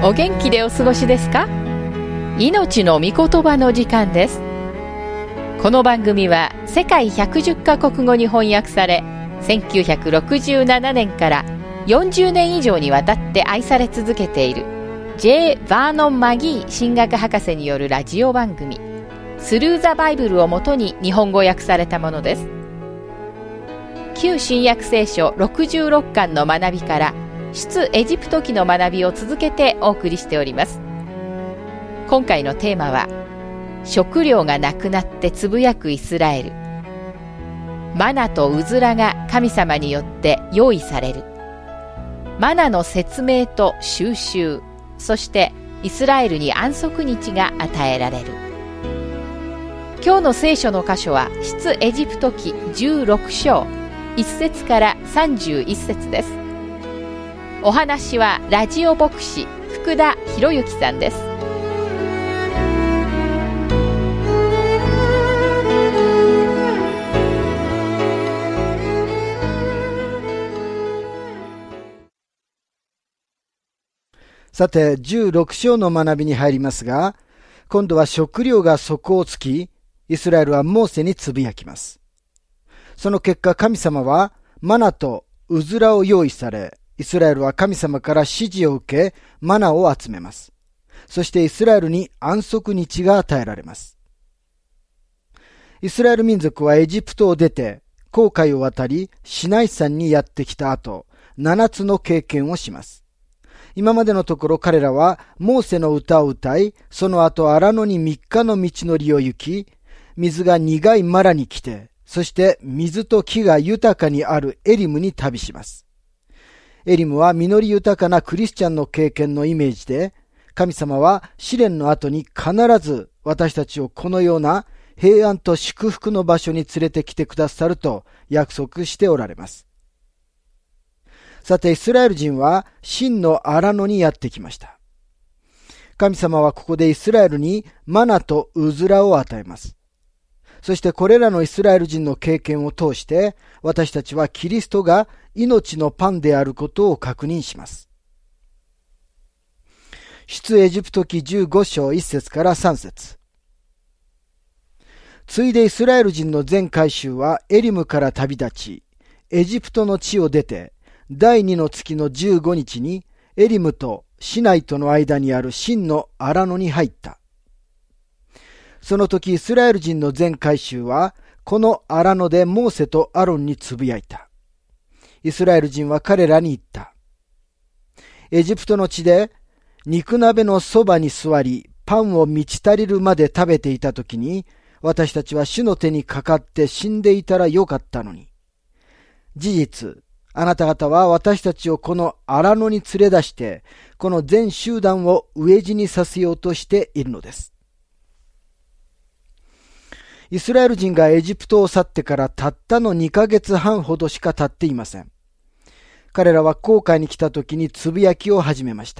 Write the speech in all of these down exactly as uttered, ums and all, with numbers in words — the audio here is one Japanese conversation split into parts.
お元気でお過ごしですか？命の御言葉の時間です。この番組は世界ひゃくじゅっカ国語に翻訳され、せんきゅうひゃくろくじゅうななねんからよんじゅうねん以上にわたって愛され続けている J. バーノン・マギー神学博士によるラジオ番組スルーザバイブルをもとに日本語訳されたものです。旧新約聖書ろくじゅうろっかんの学びから出エジプト記の学びを続けてお送りしております。今回のテーマは、食料がなくなってつぶやくイスラエル。マナとウズラが神様によって用意される。マナの説明と収集、そしてイスラエルに安息日が与えられる。今日の聖書の箇所は出エジプト記じゅうろく章いっ節からさんじゅういっ節です。お話はラジオ牧師福田博之さんです。 さて、じゅうろく章の学びに入りますが、今度は食料が底をつき、イスラエルはモーセにつぶやきます。その結果、神様はマナとウズラを用意され、イスラエルは神様から指示を受け、マナを集めます。そしてイスラエルに安息日が与えられます。イスラエル民族はエジプトを出て、紅海を渡り、シナイ山にやってきた後、七つの経験をします。今までのところ彼らはモーセの歌を歌い、その後荒野に三日の道のりを行き、水が苦いマラに来て、そして水と木が豊かにあるエリムに旅します。エリムは実り豊かなクリスチャンの経験のイメージで、神様は試練の後に必ず私たちをこのような平安と祝福の場所に連れてきてくださると約束しておられます。さて、イスラエル人は真の荒野にやってきました。神様はここでイスラエルにマナとウズラを与えます。そしてこれらのイスラエル人の経験を通して、私たちはキリストが命のパンであることを確認します。出エジプト記じゅうご章いっ節からさん節。ついでイスラエル人の全会衆はエリムから旅立ち、エジプトの地を出て、第二の月のじゅうごにちにエリムとシナイとの間にある真の荒野に入った。その時イスラエル人の全会衆はこの荒野でモーセとアロンにつぶやいた。イスラエル人は彼らに言った。エジプトの地で肉鍋のそばに座りパンを満ち足りるまで食べていた時に、私たちは主の手にかかって死んでいたらよかったのに。事実、あなた方は私たちをこの荒野に連れ出して、この全集団を飢え死にさせようとしているのです。イスラエル人がエジプトを去ってからたったのにかげつはんほどしか経っていません。彼らは紅海に来た時につぶやきを始めました。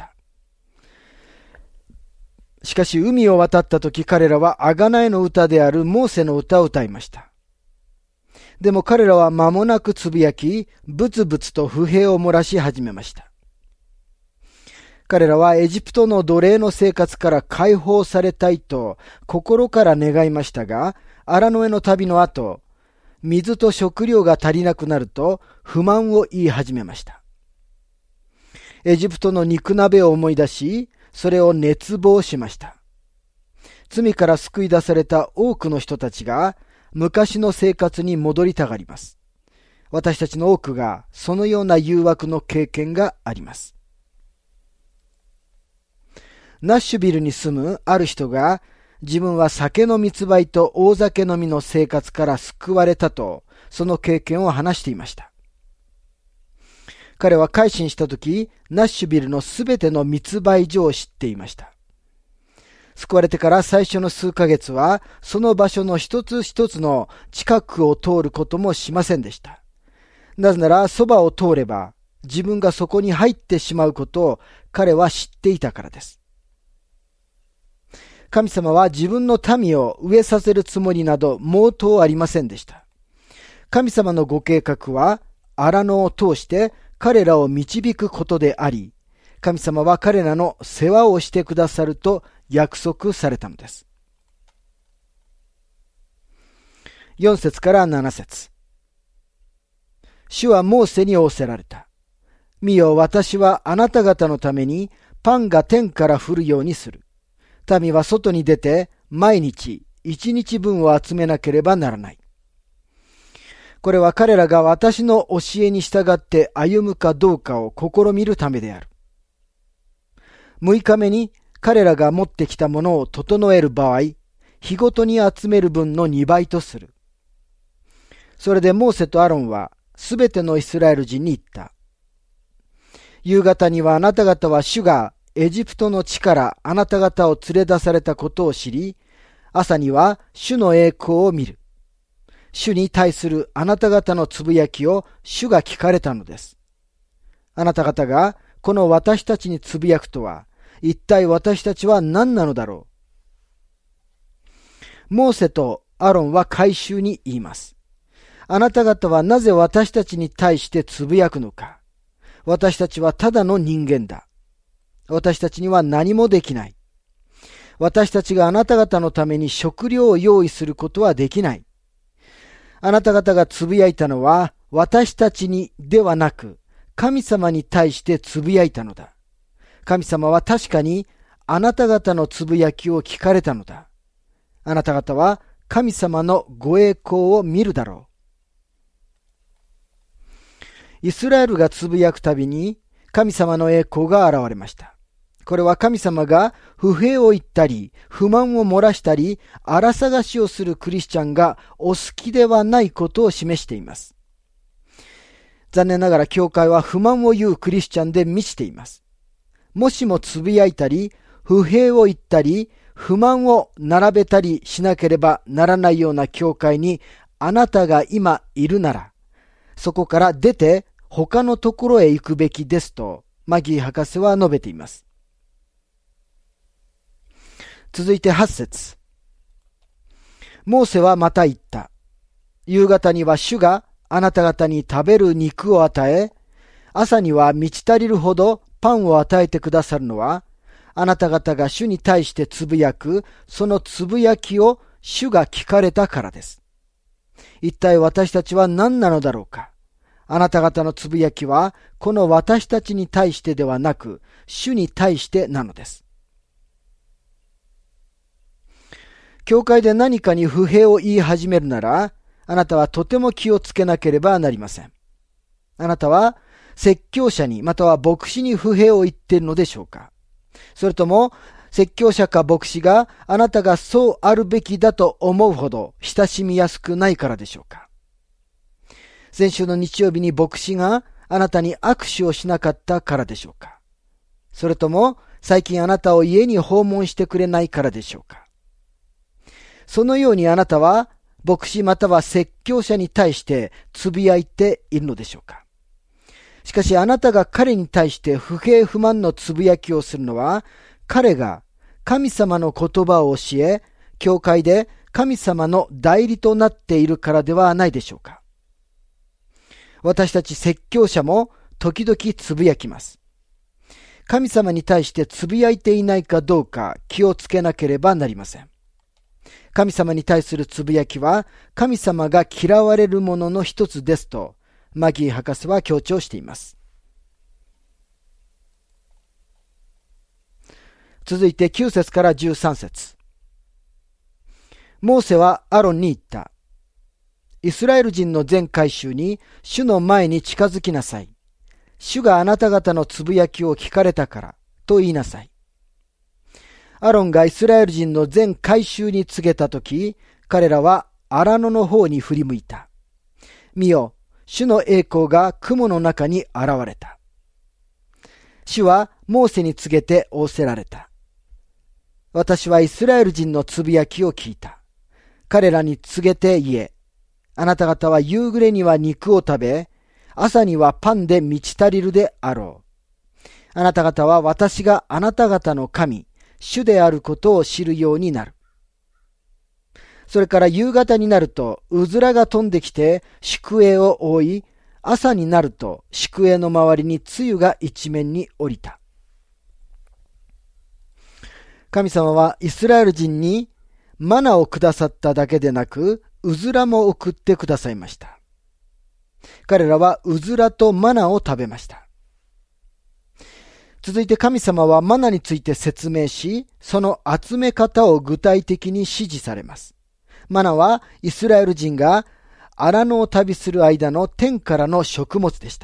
しかし海を渡った時、彼らは贖いの歌であるモーセの歌を歌いました。でも彼らは間もなくつぶやき、ブツブツと不平を漏らし始めました。彼らはエジプトの奴隷の生活から解放されたいと心から願いましたが、荒野への旅の後、水と食料が足りなくなると不満を言い始めました。エジプトの肉鍋を思い出し、それを熱望しました。罪から救い出された多くの人たちが昔の生活に戻りたがります。私たちの多くがそのような誘惑の経験があります。ナッシュビルに住むある人が、自分は酒の密売と大酒飲みの生活から救われたと、その経験を話していました。彼は改心したとき、ナッシュビルのすべての密売所を知っていました。救われてから最初の数ヶ月は、その場所の一つ一つの近くを通ることもしませんでした。なぜなら、そばを通れば、自分がそこに入ってしまうことを彼は知っていたからです。神様は自分の民を飢えさせるつもりなど毛頭ありませんでした。神様のご計画は荒野を通して彼らを導くことであり、 神様は彼らの世話をしてくださると約束されたのです。よん節からなな節。主はモーセに仰せられた。見よ、私はあなた方のためにパンが天から降るようにする。民は外に出て毎日一日分を集めなければならない。これは彼らが私の教えに従って歩むかどうかを試みるためである。六日目に彼らが持ってきたものを整える場合、日ごとに集める分の二倍とする。それでモーセとアロンはすべてのイスラエル人に言った。夕方にはあなた方は主がエジプトの地からあなた方を連れ出されたことを知り、朝には主の栄光を見る。主に対するあなた方のつぶやきを主が聞かれたのです。あなた方がこの私たちにつぶやくとは、一体私たちは何なのだろう。モーセとアロンは回収に言います。あなた方はなぜ私たちに対してつぶやくのか。私たちはただの人間だ。私たちには何もできない。私たちがあなた方のために食料を用意することはできない。あなた方がつぶやいたのは私たちにではなく神様に対してつぶやいたのだ。神様は確かにあなた方のつぶやきを聞かれたのだ。あなた方は神様のご栄光を見るだろう。イスラエルがつぶやくたびに神様の栄光が現れました。これは神様が不平を言ったり、不満を漏らしたり、荒探しをするクリスチャンがお好きではないことを示しています。残念ながら教会は不満を言うクリスチャンで満ちています。もしもつぶやいたり、不平を言ったり、不満を並べたりしなければならないような教会にあなたが今いるなら、そこから出て他のところへ行くべきですと、マギー博士は述べています。続いてはち節。モーセはまた言った。夕方には主があなた方に食べる肉を与え、朝には満ち足りるほどパンを与えてくださるのは、あなた方が主に対してつぶやく、そのつぶやきを主が聞かれたからです。一体私たちは何なのだろうか。あなた方のつぶやきは、この私たちに対してではなく、主に対してなのです。教会で何かに不平を言い始めるなら、あなたはとても気をつけなければなりません。あなたは説教者にまたは牧師に不平を言っているのでしょうか。それとも説教者か牧師があなたがそうあるべきだと思うほど親しみやすくないからでしょうか。先週の日曜日に牧師があなたに握手をしなかったからでしょうか。それとも最近あなたを家に訪問してくれないからでしょうか。そのようにあなたは牧師または説教者に対してつぶやいているのでしょうか。しかしあなたが彼に対して不平不満のつぶやきをするのは、彼が神様の言葉を教え、教会で神様の代理となっているからではないでしょうか。私たち説教者も時々つぶやきます。神様に対してつぶやいていないかどうか気をつけなければなりません。神様に対するつぶやきは神様が嫌われるものの一つですとマギー博士は強調しています。続いてきゅう節からじゅうさん節。モーセはアロンに言った。イスラエル人の全会衆に主の前に近づきなさい。主があなた方のつぶやきを聞かれたからと言いなさい。アロンがイスラエル人の全会衆に告げたとき、彼らは荒野の方に振り向いた。見よ、主の栄光が雲の中に現れた。主はモーセに告げて仰せられた。私はイスラエル人のつぶやきを聞いた。彼らに告げて言え。あなた方は夕暮れには肉を食べ、朝にはパンで満ち足りるであろう。あなた方は私があなた方の神、主であることを知るようになる。それから夕方になると、うずらが飛んできて宿営を覆い、朝になると宿営の周りに露が一面に降りた。 神様はイスラエル人にマナをくださっただけでなく、うずらも送ってくださいました。彼らはうずらとマナを食べました。続いて神様はマナについて説明し、その集め方を具体的に指示されます。マナはイスラエル人が荒野を旅する間の天からの食物でした。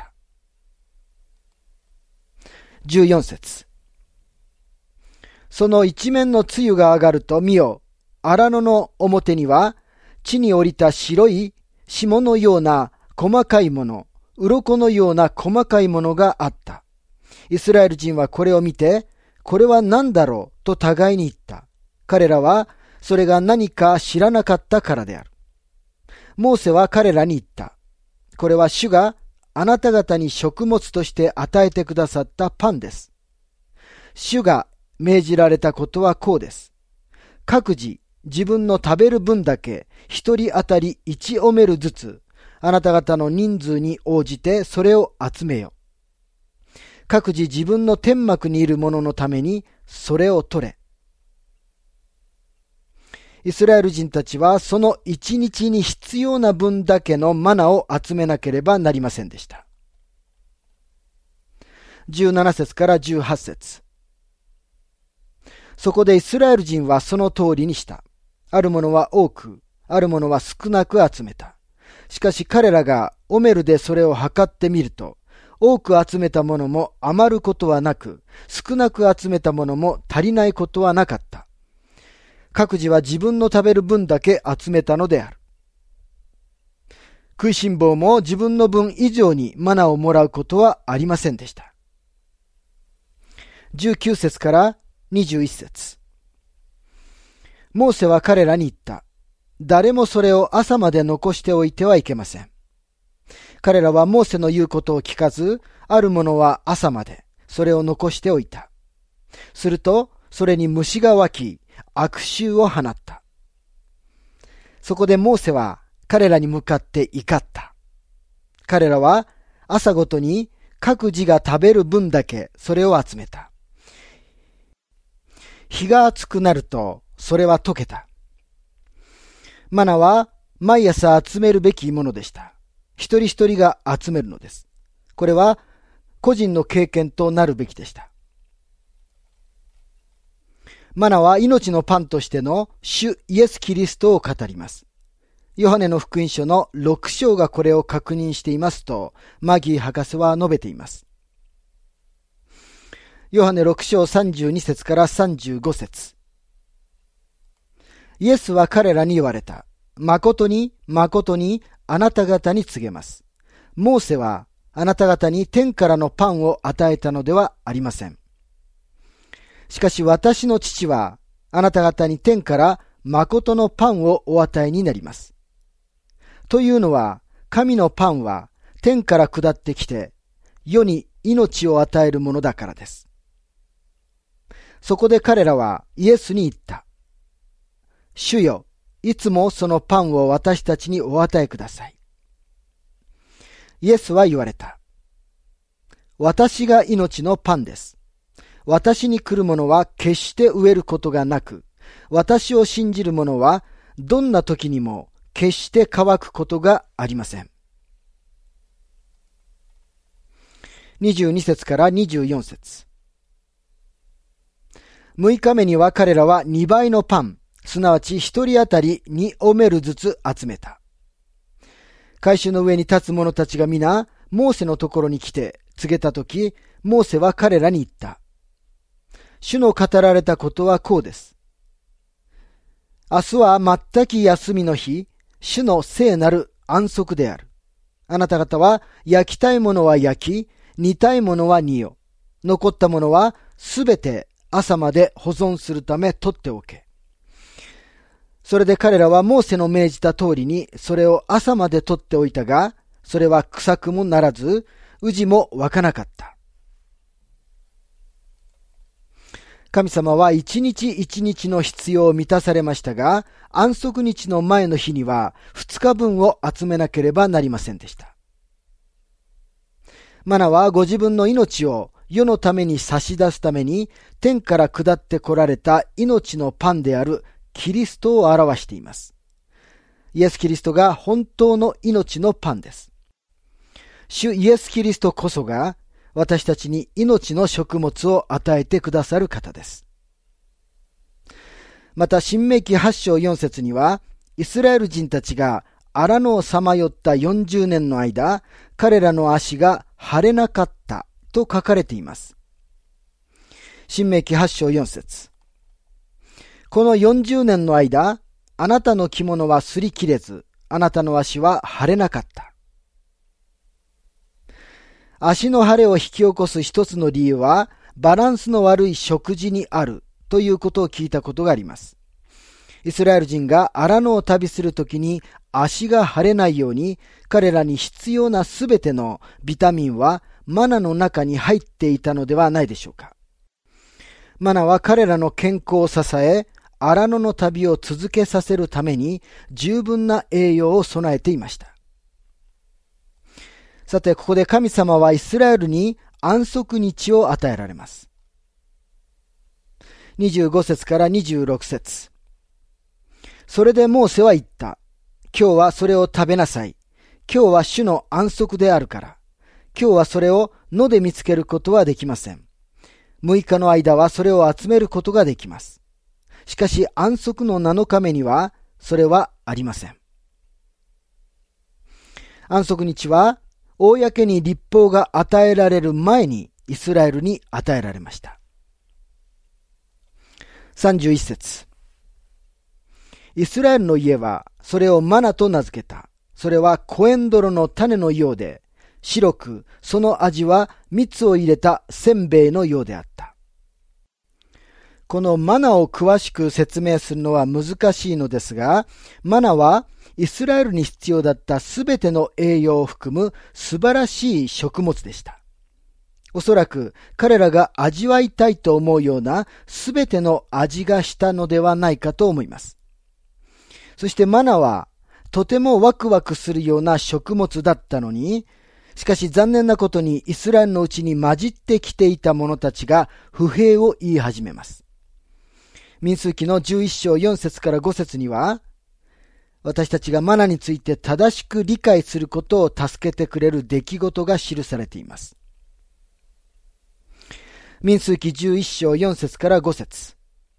じゅうよん節。その一面の露が上がると見よ、荒野の表には地に降りた白い霜のような細かいもの、鱗のような細かいものがあった。イスラエル人はこれを見て、これは何だろうと互いに言った。彼らはそれが何か知らなかったからである。モーセは彼らに言った。これは主があなた方に食物として与えてくださったパンです。主が命じられたことはこうです。各自自分の食べる分だけ一人当たり一オメルずつ、あなた方の人数に応じてそれを集めよ。各自自分の天幕にいる者のためにそれを取れ。イスラエル人たちはその一日に必要な分だけのマナを集めなければなりませんでした。じゅうなな節からじゅうはち節。そこでイスラエル人はその通りにした。ある者は多く、ある者は少なく集めた。しかし彼らがオメルでそれを測ってみると、多く集めたものも余ることはなく、少なく集めたものも足りないことはなかった。各自は自分の食べる分だけ集めたのである。食いしん坊も自分の分以上にマナをもらうことはありませんでした。じゅうきゅう節からにじゅういち節。モーセは彼らに言った。誰もそれを朝まで残しておいてはいけません。彼らはモーセの言うことを聞かず、ある者は朝までそれを残しておいた。すると、それに虫が湧き、悪臭を放った。そこでモーセは彼らに向かって怒った。彼らは朝ごとに各自が食べる分だけそれを集めた。日が暑くなるとそれは溶けた。マナは毎朝集めるべきものでした。一人一人が集めるのです。これは個人の経験となるべきでした。マナは命のパンとしての主イエス・キリストを語ります。ヨハネの福音書のろく章がこれを確認していますと、マギー博士は述べています。ヨハネろく章さんじゅうに節からさんじゅうご節。イエスは彼らに言われた。誠に誠にあなた方に告げます。モーセはあなた方に天からのパンを与えたのではありません。しかし私の父はあなた方に天から誠のパンをお与えになります。というのは、神のパンは天から下ってきて世に命を与えるものだからです。そこで彼らはイエスに言った。主よ、いつもそのパンを私たちにお与えください。イエスは言われた。私が命のパンです。私に来る者は決して飢えることがなく、私を信じる者はどんな時にも決して乾くことがありません。にじゅうに節からにじゅうよん節。むいかめには彼らはにばいのパン、すなわち一人当たりにオメルずつ集めた。会衆の上に立つ者たちが皆、モーセのところに来て告げたとき、モーセは彼らに言った。主の語られたことはこうです。明日は全き休みの日、主の聖なる安息である。あなた方は焼きたいものは焼き、煮たいものは煮よ。残ったものはすべて朝まで保存するため取っておけ。それで彼らはモーセの命じた通りにそれを朝まで取っておいたが、それは臭くもならず、宇治も湧かなかった。神様は一日一日の必要を満たされましたが、安息日の前の日には二日分を集めなければなりませんでした。マナはご自分の命を世のために差し出すために天から下って来られた命のパンであるキリストを表しています。イエス・キリストが本当の命のパンです。主イエス・キリストこそが私たちに命の食物を与えてくださる方です。また申命記はち章よん節には、イスラエル人たちが荒野をさまよったよんじゅうねんの間、彼らの足が腫れなかったと書かれています。申命記はち章よん節。このよんじゅうねんの間、あなたの着物は擦り切れず、あなたの足は腫れなかった。足の腫れを引き起こす一つの理由は、バランスの悪い食事にあるということを聞いたことがあります。イスラエル人が荒野を旅するときに足が腫れないように、彼らに必要なすべてのビタミンはマナの中に入っていたのではないでしょうか。マナは彼らの健康を支え、荒野の旅を続けさせるために十分な栄養を備えていました。さて、ここで神様はイスラエルに安息日を与えられます。にじゅうご節からにじゅうろく節。それでモーセは言った。今日はそれを食べなさい。今日は主の安息であるから。今日はそれを野で見つけることはできません。むいかの間はそれを集めることができます。しかし安息のなのかめにはそれはありません。安息日は公に律法が与えられる前にイスラエルに与えられました。さんじゅういち節。イスラエルの家はそれをマナと名付けた。それはコエンドロの種のようで、白くその味は蜜を入れたせんべいのようであった。このマナを詳しく説明するのは難しいのですが、マナはイスラエルに必要だったすべての栄養を含む素晴らしい食物でした。おそらく彼らが味わいたいと思うようなすべての味がしたのではないかと思います。そしてマナはとてもワクワクするような食物だったのに、しかし残念なことにイスラエルのうちに混じってきていた者たちが不平を言い始めます。民数記のじゅういち章よん節からご節には、私たちがマナについて正しく理解することを助けてくれる出来事が記されています。民数記じゅういち章よん節からご節。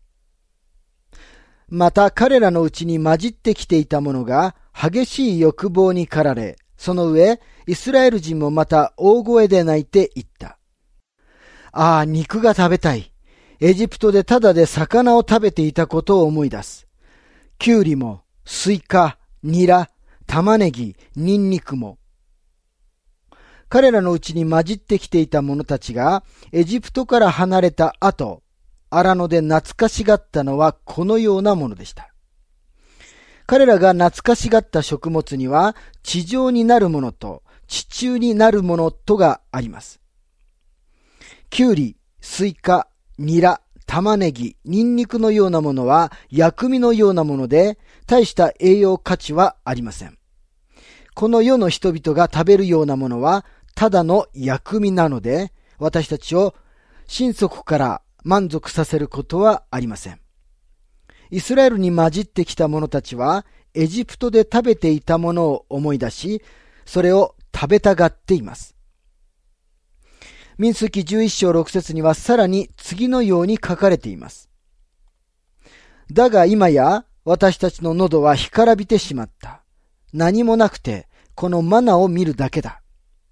また彼らのうちに混じってきていた者が激しい欲望に駆られ、その上、イスラエル人もまた大声で泣いて言った。ああ、肉が食べたい。エジプトでただで魚を食べていたことを思い出す。キュウリも、スイカ、ニラ、玉ねぎ、ニンニクも。彼らのうちに混じってきていた者たちがエジプトから離れた後、荒野で懐かしがったのはこのようなものでした。彼らが懐かしがった食物には地上になるものと地中になるものとがあります。キュウリ、スイカ、ニラ、玉ねぎ、ニンニクのようなものは薬味のようなもので大した栄養価値はありません。この世の人々が食べるようなものはただの薬味なので、私たちを心底から満足させることはありません。イスラエルに混じってきた者たちはエジプトで食べていたものを思い出し、それを食べたがっています。民数記じゅういち章ろく節にはさらに次のように書かれています。だが今や私たちの喉は干からびてしまった。何もなくてこのマナを見るだけだ。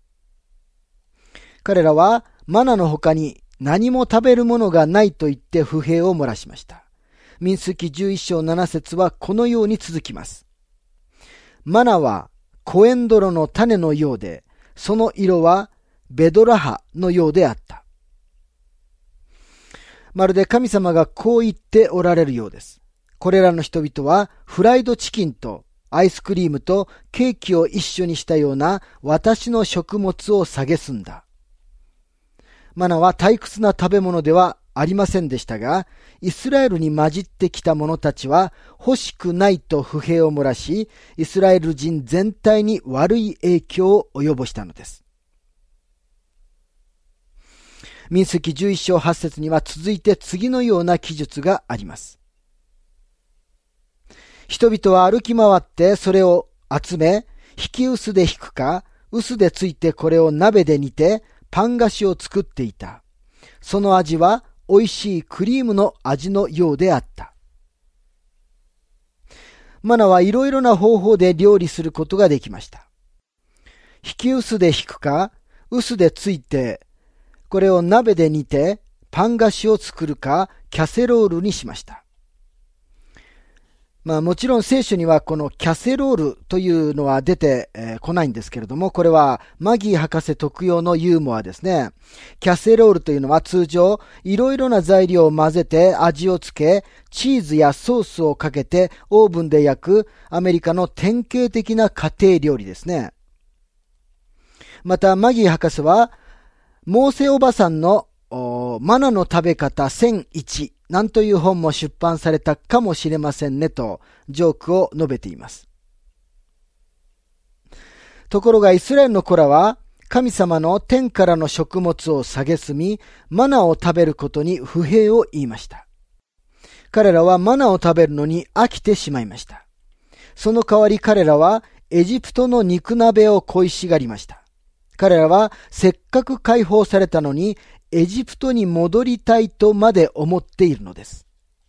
彼らはマナの他に何も食べるものがないと言って不平を漏らしました。民数記じゅういち章なな節はこのように続きます。マナはコエンドロの種のようで、その色はベドラ葉のようであった。まるで神様がこう言っておられるようです。これらの人々はフライドチキンとアイスクリームとケーキを一緒にしたような私の食物を蔑んだ。マナは退屈な食べ物ではありませんでしたが、イスラエルに混じってきた者たちは欲しくないと不平を漏らし、イスラエル人全体に悪い影響を及ぼしたのです。 民数記じゅういっ章はち節には続いて次のような記述があります。人々は歩き回ってそれを集め、引き臼で引くか、臼でついてこれを鍋で煮て、パン菓子を作っていた。その味は美味しいクリームの味のようであった。マナはいろいろな方法で料理することができました。引き臼で引くか、臼でついて、これを鍋で煮て、パン菓子を作るか、キャセロールにしました。まあもちろん聖書にはこのキャセロールというのは出てこ、えー、ないんですけれども、これはマギー博士特有のユーモアですね。キャセロールというのは通常いろいろな材料を混ぜて味をつけ、チーズやソースをかけてオーブンで焼くアメリカの典型的な家庭料理ですね。またマギー博士はモーセおばさんのマナの食べ方せんいちなんという本も出版されたかもしれませんねとジョークを述べています。ところがイスラエルの子らは神様の天からの食物を蔑み、マナを食べることに不平を言いました。彼らはマナを食べるのに飽きてしまいました。その代わり彼らはエジプトの肉鍋を恋しがりました。彼らはせっかく解放されたのにエジプトに戻りたいとまで思っているのです。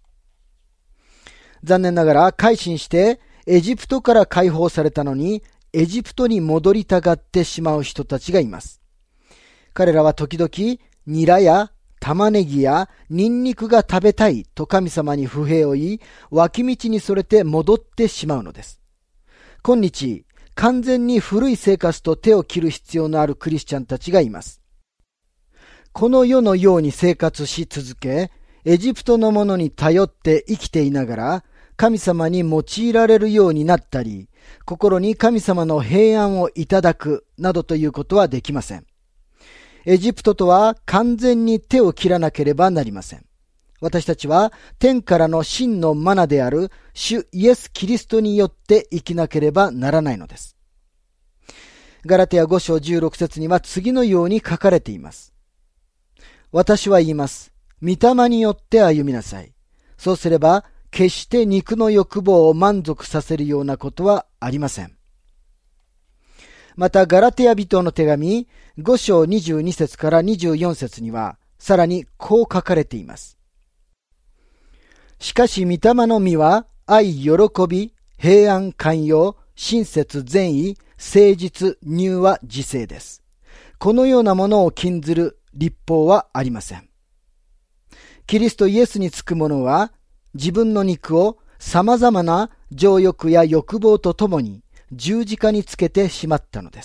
残念ながら改心してエジプトから解放されたのにエジプトに戻りたがってしまう人たちがいます。彼らは時々ニラや玉ねぎやニンニクが食べたいと神様に不平を言い、脇道にそれて戻ってしまうのです。今日、完全に古い生活と手を切る必要のあるクリスチャンたちがいます。この世のように生活し続け、エジプトのものに頼って生きていながら、神様に用いられるようになったり、心に神様の平安をいただくなどということはできません。エジプトとは完全に手を切らなければなりません。私たちは天からの真のマナである主イエス・キリストによって生きなければならないのです。ガラテヤご章じゅうろく節には次のように書かれています。私は言います。御霊によって歩みなさい。そうすれば、決して肉の欲望を満足させるようなことはありません。また、ガラテヤ人の手紙、ご章にじゅうに節からにじゅうよん節には、さらにこう書かれています。しかし、御霊の実は、愛、喜び、平安、寛容、親切、善意、誠実、柔和、自制です。このようなものを禁ずる律法はありません。キリストイエスにつく者は自分の肉を様々な情欲や欲望とともに十字架につけてしまったのです。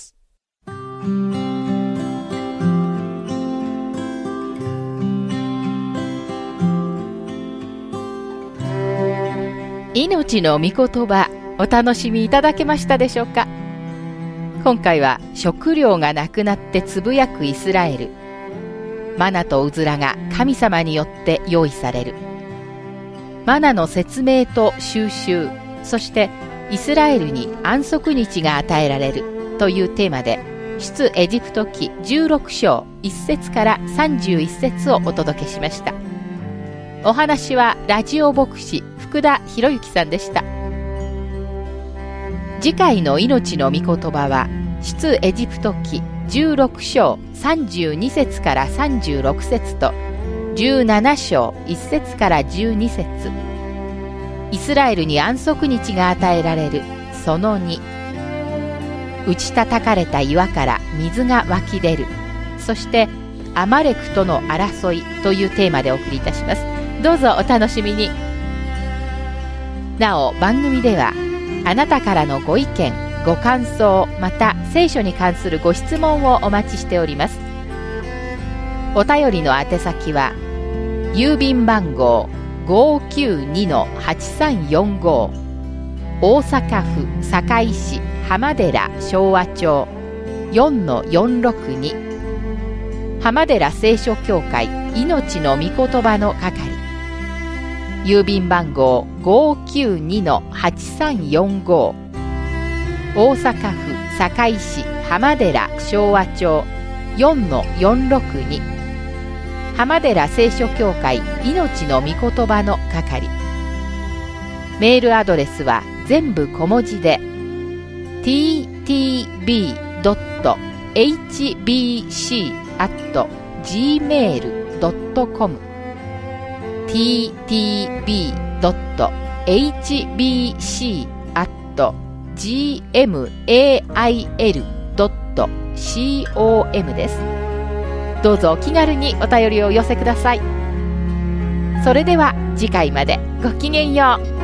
命の御言葉、お楽しみいただけましたでしょうか。今回は食料がなくなってつぶやくイスラエル、マナとウズラが神様によって用意される。マナの説明と収集、そしてイスラエルに安息日が与えられるというテーマで、出エジプト記じゅうろく章いち節からさんじゅういち節をお届けしました。お話はラジオ牧師福田博之さんでした。次回の命の御言葉は出エジプト記じゅうろく章さんじゅうに節からさんじゅうろく節とじゅうなな章いち節からじゅうに節、イスラエルに安息日が与えられるそのに、打ち叩かれた岩から水が湧き出る、そしてアマレクとの争いというテーマでお送りいたします。どうぞお楽しみに。なお番組ではあなたからのご意見ご感想、また聖書に関するご質問をお待ちしております。お便りの宛先は郵便番号 ごーきゅうにのはちさんよんご 大阪府堺市浜寺昭和町 よんのよんろくに 浜寺聖書協会命の御言葉の係、郵便番号 ごーきゅうにのはちさんよんご、大阪府堺市浜寺昭和町 よんのよんろくに浜寺聖書協会命の御言葉の係。メールアドレスは全部小文字で ティーティービードットエイチビーシーアットジーメールドットコム ティーティービードットエイチビーシーアットジーメールドットコム です。どうぞお気軽にお便りをお寄せください。それでは次回までごきげんよう。